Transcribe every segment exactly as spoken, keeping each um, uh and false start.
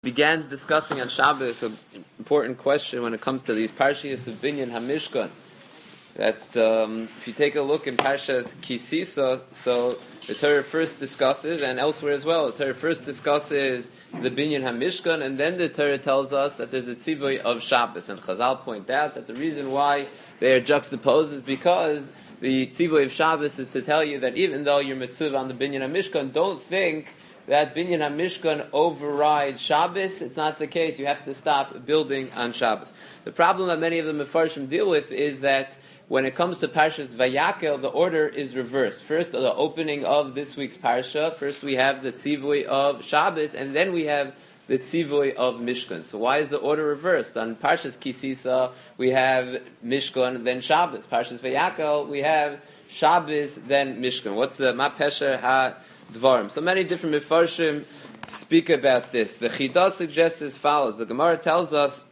Began discussing on Shabbos an important question when it comes to these Parshiyos of Binyan HaMishkan. That um, if you take a look in Parshas Kisisa, so the Torah first discusses, and elsewhere as well, the Torah first discusses the Binyan HaMishkan, and then the Torah tells us that there's a tzivui of Shabbos. And Chazal point out that the reason why they are juxtaposed is because the tzivui of Shabbos is to tell you that even though you're mitzvah on the Binyan HaMishkan, don't think that Binyan HaMishkan overrides Shabbos. It's not the case. You have to stop building on Shabbos. The problem that many of the Mefarshim deal with is that when it comes to Parshas Vayakel, the order is reversed. First, the opening of this week's Parsha. First, we have the tzivui of Shabbos, and then we have the tzivui of Mishkan. So why is the order reversed? On Parshas Kisisa, we have Mishkan, then Shabbos. Parshas Vayakel, we have Shabbos, then Mishkan. What's the Ma Pesher Ha Dvarim? So many different Mefarshim speak about this. The Chidah suggests as follows. The Gemara tells us,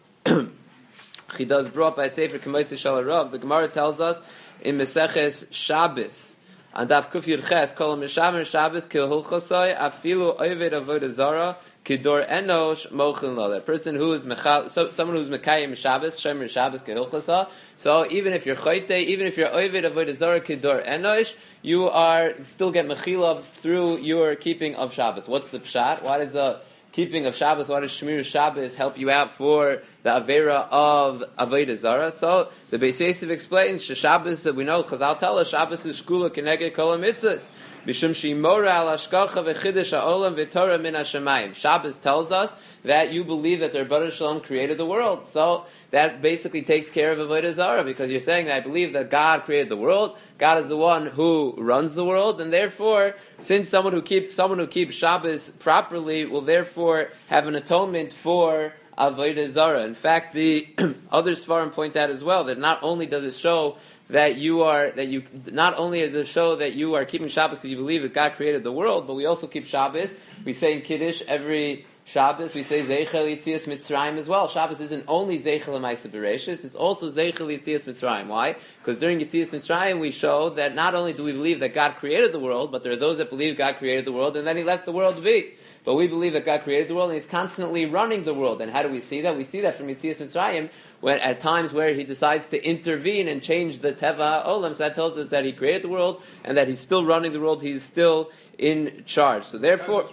Chidah is brought by Sefer K'moitzi Shal Rav. The Gemara tells us in Meseches Shabbos, on Daf Kuf Yud Ches, Kol Mishamer Shabbos Kil Hulchosoi Afilu Oved Avodah Zara Kidor Enosh Mochin Lo. That person who is mechal, so, someone who is Mekayim Shabbos, Shomer Shabbos Kil Hulchosa. So even if you're Choyte, even if you're Oved Avodah Zara Kidor Enosh, you are still get mechila through your keeping of Shabbos. What's the pshat? Why does the keeping of Shabbos, why does Shmir Shabbos help you out for the Avera of Avodah Zarah? So the Beis Yosef explains, Shabbos, we know, Chazal tell us, Shabbos is Shkula Keneged Kol HaMitzvos. Bishum Shimora Al Hashgacha V'Chidush HaOlam V'Torah Min HaShamayim. Shabbos tells us that you believe that the Rebbeinu Shalom created the world. So that basically takes care of Avodah Zarah, because you're saying that I believe that God created the world. God is the one who runs the world, and therefore, since someone who keeps someone who keeps Shabbos properly will therefore have an atonement for Avodah Zarah. In fact, the other Sfarim point out as well that not only does it show that you are that you not only does it show that you are keeping Shabbos because you believe that God created the world, but we also keep Shabbos. We say in Kiddush every Shabbos, we say Zeichel Yitzias Mitzrayim as well. Shabbos isn't only Zeichel L'Maaseh Bereishis, it's also Zeichel Yitzias Mitzrayim. Why? Because during Yitzias Mitzrayim we show that not only do we believe that God created the world, but there are those that believe God created the world and then He let the world be. But we believe that God created the world and He's constantly running the world. And how do we see that? We see that from Yitzias Mitzrayim, when at times where He decides to intervene and change the Teva Olam. So that tells us that He created the world and that He's still running the world. He's still in charge. So therefore,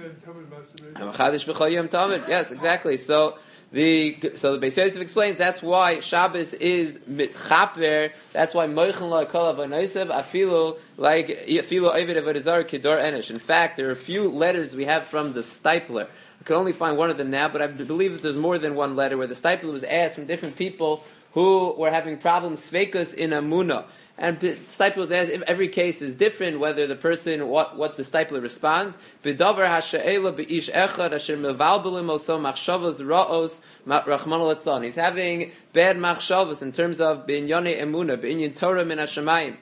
yes, exactly. So the so the Beis Yosef explains that's why Shabbos is mitchaper. That's why moichin la kol avonosev afilu like afilu ovid avodah zarah kidor enish. In fact, there are a few letters we have from the Stipler. I can only find one of them now, but I believe that there's more than one letter where the Stipler was asked from different people who were having problems sveikus in Amunah. And the Stipler was asked, if every case is different, whether the person, what, what the Stipler responds. B'davar ha'she'ela b'ish echad asher mevalbelim oso machshavos ra'os rachmana litzlan. He's having bad machshavos in terms of b'inyane emunah, b'inyan Torah min hashamayim.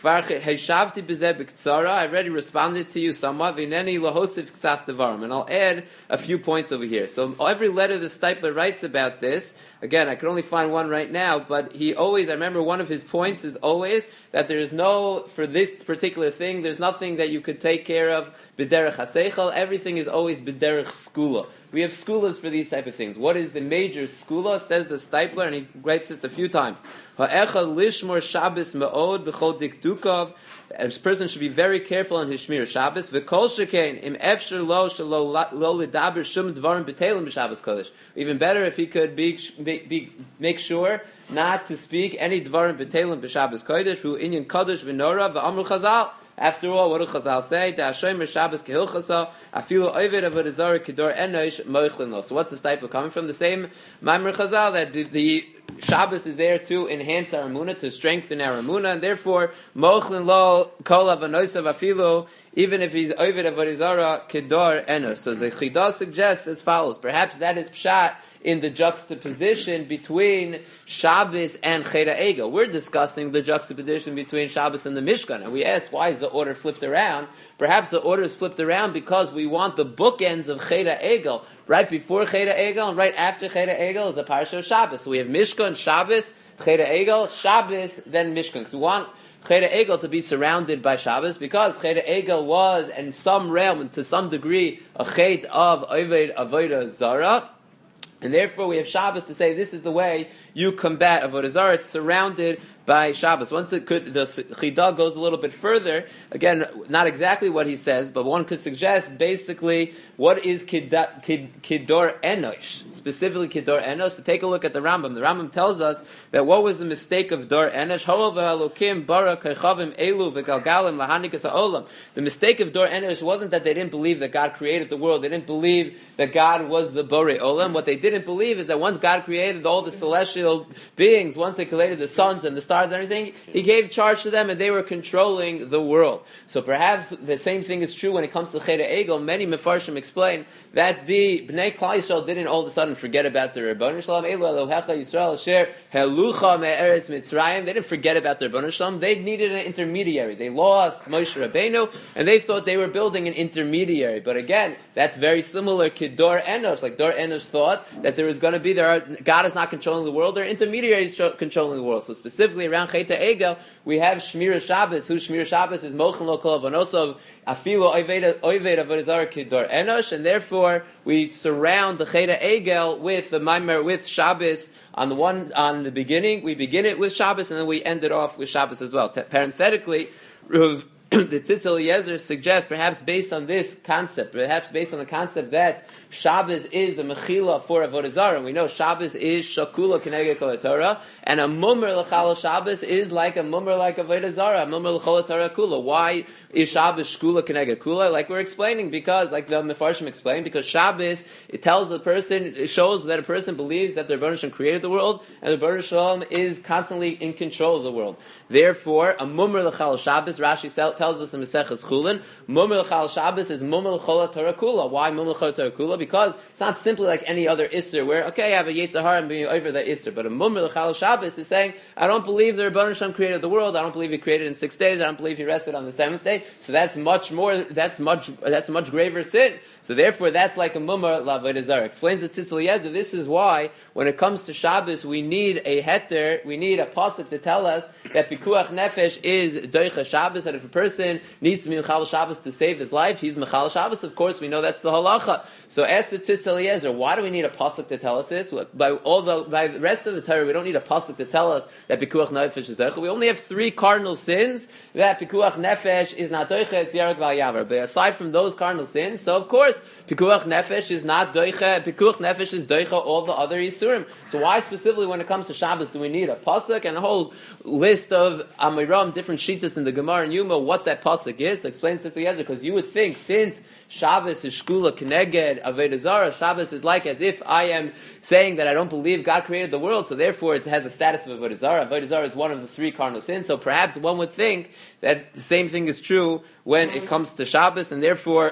I already responded to you somewhat, and I'll add a few points over here. So every letter the Stipler writes about this, again, I can only find one right now, but he always, I remember one of his points is always that there is no, for this particular thing, there's nothing that you could take care of b'derech haseichel. Everything is always b'derech skula. We have skulas for these type of things. What is the major skula? Says the Stipler, and he writes this a few times. Ha'echad lishmor Shabbos me'od b'chol dikdukav. A person should be very careful on his shmir Shabbos. V'kol shekein im efsher lo shelo lo ledaber shum dvarim b'teilim b'Shabbos kodesh. Even better if he could be, be, make sure not to speak any dvarim b'teilim b'Shabbos kodesh. Hu inyan kodesh v'nora v'amru chazal. After all, what do Chazal say? Da Hashem Shabbos kehilchasa afilu oived avodah zarah kidor enosh moichlin lo. So what's the Stipler coming from? The same Maimer Chazal that the, the Shabbos is there to enhance our emunah, to strengthen our emunah, and therefore moichlin lo kol avanosav afilu, even if he's oived avodah zarah kidor enosh. So the Chidah suggests as follows. Perhaps that is pshat in the juxtaposition between Shabbos and Cheda Egel. We're discussing the juxtaposition between Shabbos and the Mishkan, and we ask, why is the order flipped around? Perhaps the order is flipped around because we want the bookends of Cheda Egel. Right before Cheda Egel and right after Cheda Egel is a parsha of Shabbos. So we have Mishkan, Shabbos, Cheda Egel, Shabbos, then Mishkan. Because we want Cheder Egel to be surrounded by Shabbos, because Cheder Egel was, in some realm, and to some degree, a chet of Oved Avodah Zara. And therefore we have Shabbos to say this is the way you combat Avodah Zarah. It's surrounded by Shabbos. Once it could, the Chidah goes a little bit further. Again, not exactly what he says, but one could suggest basically what is Kidor Enosh, specifically Kidor Enosh. So take a look at the Rambam. The Rambam tells us that what was the mistake of Dor Enosh? The mistake of Dor Enosh wasn't that they didn't believe that God created the world. They didn't believe that God was the Borei Olam. What they didn't believe is that once God created all the celestial beings, once they created the suns and the stars and everything, He gave charge to them and they were controlling the world. So perhaps the same thing is true when it comes to Cheder Egel. Many Mefarshim explain that the Bnei Klal Yisrael didn't all of a sudden forget about their Rebbeinu Shalom. Elu Elohecha Yisrael Asher Helucha Me'eretz Mitzrayim. They didn't forget about their Rebbeinu Shalom. They needed an intermediary. They lost Moshe Rabbeinu, and they thought they were building an intermediary. But again, that's very similar to Dor Enosh. Like Dor Enosh thought that there was going to be there are, God is not controlling the world. There are intermediaries controlling the world. So specifically around Cheder Egel, we have Shmira Shabbos. Who Shmira Shabbos is Mochen Lo Kol Avonosov Afilo Oved Avodah Zarah Kidor Enosh, and therefore we surround the Cheder Egel with the Maimer with Shabbos. On the one, on the beginning, we begin it with Shabbos, and then we end it off with Shabbos as well. T- parenthetically, the Tzitz Eliezer suggests, perhaps based on this concept, perhaps based on the concept that Shabbos is a mechila for Avodah Zarah, and we know Shabbos is shakula keneged kol Torah, and a mummer l'chal Shabbos is like a mummer like Avodah Zarah, a mummer l'chol Torah kula. Why is Shabbos shkula keneged kula? Like we're explaining, because like the Mefarshim explained, because Shabbos it tells a person, it shows that a person believes that the Rebbeinu Shalom created the world, and the Rebbeinu Shalom is constantly in control of the world. Therefore, a mummer l'chal Shabbos, Rashi tells us in Maseches Chulin, mummer l'chal Shabbos is mummer l'chol Torah kula. Why mummer l'chol Torah kula? Because it's not simply like any other Isser, where, okay, I have a Yetzer Hara and being over that Isser, but a Mummer L'chal Shabbos is saying, I don't believe the Rebbeinu Shalom created the world, I don't believe He created it in six days, I don't believe He rested on the seventh day, so that's much more, that's much, that's a much graver sin. So therefore, that's like a Mummer L'Avodah Zarah. Explains the Tzitz Eliezer, this is why, when it comes to Shabbos, we need a heter, we need a pasuk to tell us that Pikuach Nefesh is Doicha Shabbos, and if a person needs to be Mechal Shabbos to save his life, he's Mechal Shabbos, of course, we know that's the halacha. So ask the Tzitz Eliezer, why do we need a pasuk to tell us this? By all the by the rest of the Torah, we don't need a pasuk to tell us that Pikuach Nefesh is Doicha. We only have three cardinal sins that Pikuach Nefesh is not Doicha, it's Yarek Val Yavar. But aside from those cardinal sins, so of course, Pikuach Nefesh is not Doicha, Pikuach Nefesh is Doicha all the other Yisurim. So why specifically when it comes to Shabbos do we need a pasuk and a whole list of Amiram, different Shittas in the Gemara and Yuma, what that pasuk is? Explains this together, because you would think since Shabbos is Shkula Keneged Avodah Zarah, Shabbos is like as if I am saying that I don't believe God created the world, so therefore it has a status of Avodah Zarah. Avodah Zarah is one of the three cardinal sins, so perhaps one would think that the same thing is true when it comes to Shabbos, and therefore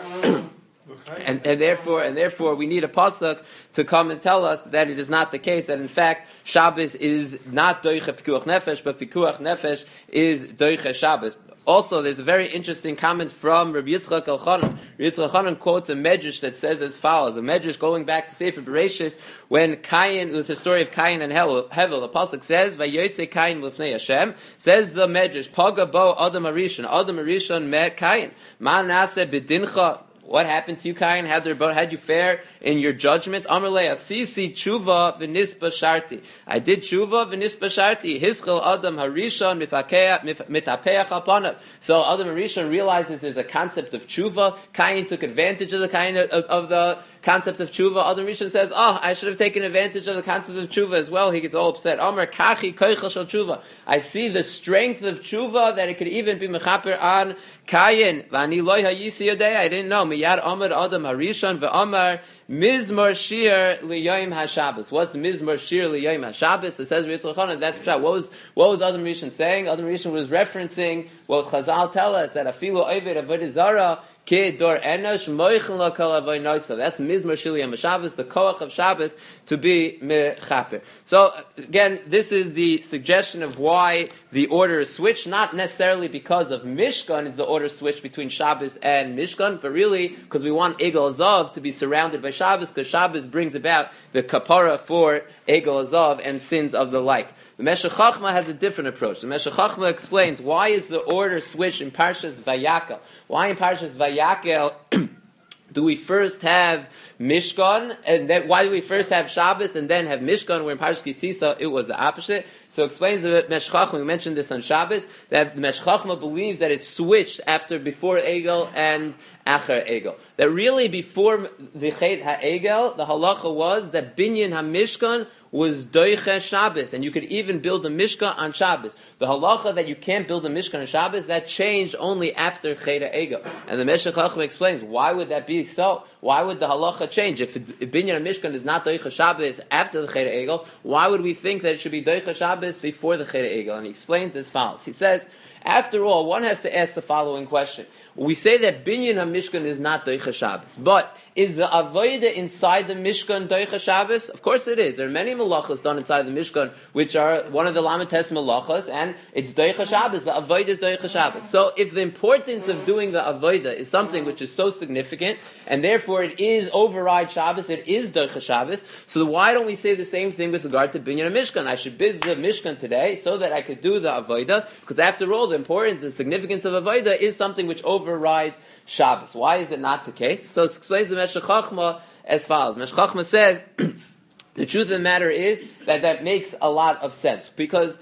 and, and therefore and therefore we need a pasuk to come and tell us that it is not the case, that in fact Shabbos is not Doicha Pikuach Nefesh, but Pikuach Nefesh is Doicha Shabbos. Also, there's a very interesting comment from Rabbi Yitzchak Elchanan. Rabbi Yitzchak Elchanan quotes a medrash that says as follows: a medrash going back to Sefer Bereshis, when Cain, with the story of Cain and Hevel, the pasuk says, "Vayotze Cain lifnei Hashem." Says the medrash, "Paga bo Adam Arishon, Adam Arishon met Cain. Ma nase b'dincha." What happened to you, Cain? How did you fare in your judgment? Amarle asisi tshuva v'nispa sharti. I did tshuva v'nispa sharti. Hischel Adam Harishon mitapeach apanav. So Adam Harishon realizes there's a concept of tshuva. Cain took advantage of the kind of, of, of the concept of tshuva. Adam Rishon says, "Oh, I should have taken advantage of the concept of tshuva as well." He gets all upset. Amar kachi koichel shel tshuva. I see the strength of tshuva that it could even be mechaper on Cain. V'ani loy hayisi yodei. I didn't know. Miyad Amar Adam Harishon ve'Amar Mizmor Shir Liyoyim HaShabbos. What's Mizmor Shir Liyoyim HaShabbos? It says Ritzchak Elchanan. That's pshat. What was what was Adam Rishon saying? Adam Rishon was referencing what Chazal tell us, that afilu oved avodah zarah ki dor enosh moichen lo kol avoy noisa. That's Mizmor Shir Liyoyim HaShabbos, the koach of Shabbos to be mechaper. So again, this is the suggestion of why the order is switched, not necessarily because of Mishkan is the order switched between Shabbos and Mishkan, but really because we want Egel Azav to be surrounded by Shabbos, because Shabbos brings about the kapara for Egel Azav and sins of the like. The Meshech Chochmah has a different approach. The Meshech Chochmah explains why is the order switched in Parshas Vayakel. Why in Parshas Vayakel do we first have Mishkan, and then why do we first have Shabbos and then have Mishkan? Where in Parshas Kisisa it was the opposite. So explains the Meshech Chochmah, we mentioned this on Shabbos, that the Meshech Chochmah believes that it's switched after before Egel and Acher Egel. That really before the Chet HaEgel, the halacha was that Binyan HaMishkan was Doiche Shabbos, and you could even build a Mishkan on Shabbos. The halacha that you can't build a Mishkan on Shabbos, that changed only after Chet HaEgel. And the Meshech Chochmah explains, why would that be so? Why would the halacha change? If, if Binyan HaMishkan is not Doiche Shabbos after the Chet HaEgel, why would we think that it should be Doiche Shabbos before the Chet HaEgel? And he explains as follows. He says, after all, one has to ask the following question. We say that Binyan HaMishkan is not Doiche Shabbos, but is the Avodah inside the Mishkan Doiche Shabbos? Of course it is. There are many malachas done inside the Mishkan, which are one of the Lamites malachas, and it's Doiche Shabbos. The Avodah is Doiche Shabbos. So if the importance of doing the Avodah is something which is so significant, and therefore it is override Shabbos, it is Doiche Shabbos, so why don't we say the same thing with regard to Binyan HaMishkan? I should build the Mishkan today so that I could do the Avodah, because after all, the importance, the significance of Avodah is something which overrides Shabbos. Why is it not the case? So it explains the Meshech Chochmah as follows. Meshech Chochmah says, the truth of the matter is that that makes a lot of sense. Because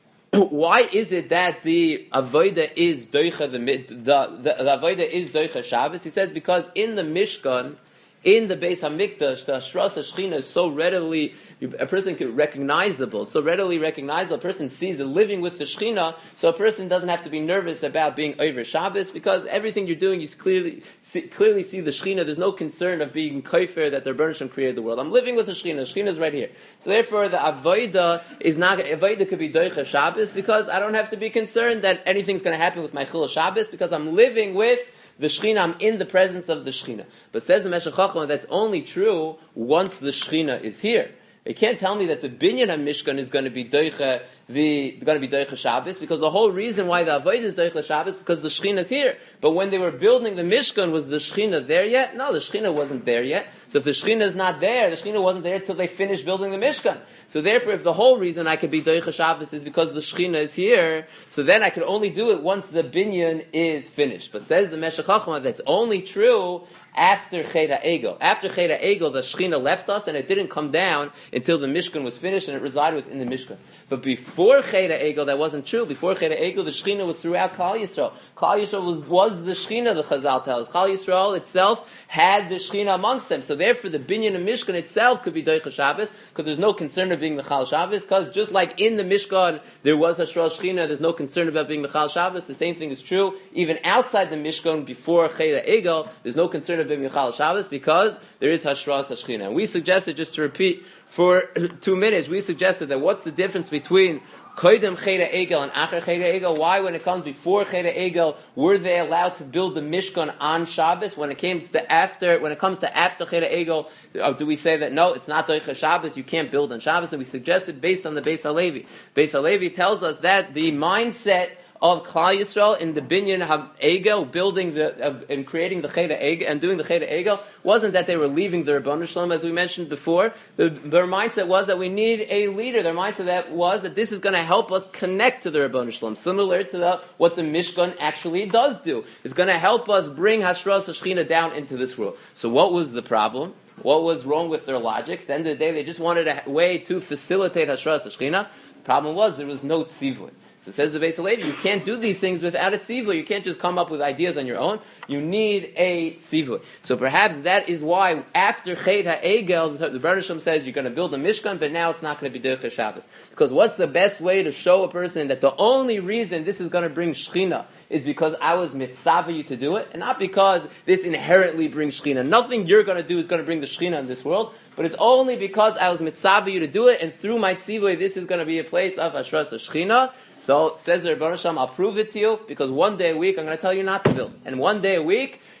why is it that the Avodah is Doiche, the, the, the, the Avodah is Doiche Shabbos? He says because in the Mishkan, in the Beis HaMikdash, the Hashras HaShechina is so readily, a person can recognizable, so readily recognizable, a person sees it living with the Shechina, so a person doesn't have to be nervous about being over Shabbos, because everything you're doing, you clearly see, clearly see the Shechina. There's no concern of being kaifer that the Rebbeinu Shem created the world. I'm living with the Shechina. The Shechina is right here. So therefore, the Avodah is not, Avodah could be Doiche Shabbos, because I don't have to be concerned that anything's going to happen with my Chil Shabbos, because I'm living with the Shechina, I'm in the presence of the Shechina. But says the Meshech Chochmah, that's only true once the Shechina is here. You can't tell me that the Binyan HaMishkan is going to be Doiche, the going to be Doiche Shabbos, because the whole reason why the Avodah is Doiche Shabbos is because the Shechina is here. But when they were building the Mishkan, was the Shechina there yet? No, the Shechina wasn't there yet. So if the Shechina is not there, the Shechina wasn't there until they finished building the Mishkan. So therefore, if the whole reason I could be Doiche Shabbos is because the Shechina is here, so then I could only do it once the Binyan is finished. But says the Meshech Chochmah, that's only true after Chet HaEgel. After Chet HaEgel, the Shechina left us, and it didn't come down until the Mishkan was finished, and it resided within the Mishkan. But before Chet HaEgel, that wasn't true. Before Chet HaEgel, the Shechina was throughout Klal Yisrael. Klal Yisrael was, was the Shechina, the Chazal tells. Klal Yisrael itself had the Shechina amongst them. So therefore, the Binyan of Mishkan itself could be Doiche Shabbos, because there's no concern of being Mechal Shabbos, because just like in the Mishkan, there was Hashras Shechina, there's no concern about being Mechal Shabbos. The same thing is true even outside the Mishkan, before Chet HaEgel, there's no concern of being Mechal Shabbos, because there is Hashras HaShechina. And we suggested, just to repeat for two minutes, we suggested that what's the difference between Koydem Chet HaEgel and Acher Chet HaEgel? Why, when it comes before Chet HaEgel, were they allowed to build the Mishkan on Shabbos? When it comes to after, when it comes to after Chet HaEgel, do we say that no, it's not Doiche Shabbos, you can't build on Shabbos? And we suggested based on the Beis HaLevi. Beis HaLevi tells us that the mindset of Klal Yisrael in the Binyan HaEgel, building the uh, and creating the Chet HaEgel and doing the Chet HaEgel, wasn't that they were leaving the Rebbeinu Shalom, as we mentioned before. The, their mindset was that we need a leader. Their mindset that was that this is going to help us connect to the Rebbeinu Shalom, similar to the, what the Mishkan actually does do. It's going to help us bring Hashras HaShechina down into this world. So what was the problem? What was wrong with their logic? At the end of the day, they just wanted a way to facilitate Hashras HaShechina. The problem was there was no tzivui. So it says the Beis HaLevi, you can't do these things without a tzivui. You can't just come up with ideas on your own. You need a tzivui. So perhaps that is why after Chet HaEgel, the Rebbeinu Shalom says you're going to build a Mishkan, but now it's not going to be Doiche Shabbos. Because what's the best way to show a person that the only reason this is going to bring Shechina is because I was mitzvah you to do it, and not because this inherently brings Shechina. Nothing you're going to do is going to bring the Shechina in this world, but it's only because I was mitzvah you to do it, and through my tzivui, this is going to be a place of Hashras HaShechina. So says the Rebbeinu Shalom, I'll prove it to you, because one day a week I'm going to tell you not to build. And one day a week,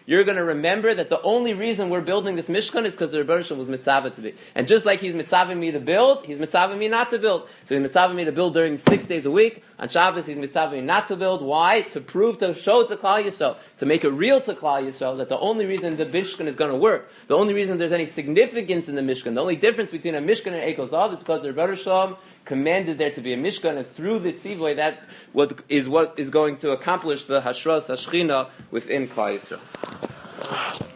you're going to remember that the only reason we're building this Mishkan is because the Rebbe was mitzvah to be. And just like he's mitzvah me to build, he's mitzvah me not to build. So he's mitzvah me to build during six days a week. On Shabbos, he's mitzvah me not to build. Why? To prove, to show to Klal Yisrael, to make it real to Klal Yisrael, that the only reason the Mishkan is going to work, the only reason there's any significance in the Mishkan, the only difference between a Mishkan and Eikel Zav is because the Rebbe Shalom commanded there to be a Mishkan, and through the Tzivoy, that what is what is going to accomplish the Hashras Hashchina within Klal Yisrael.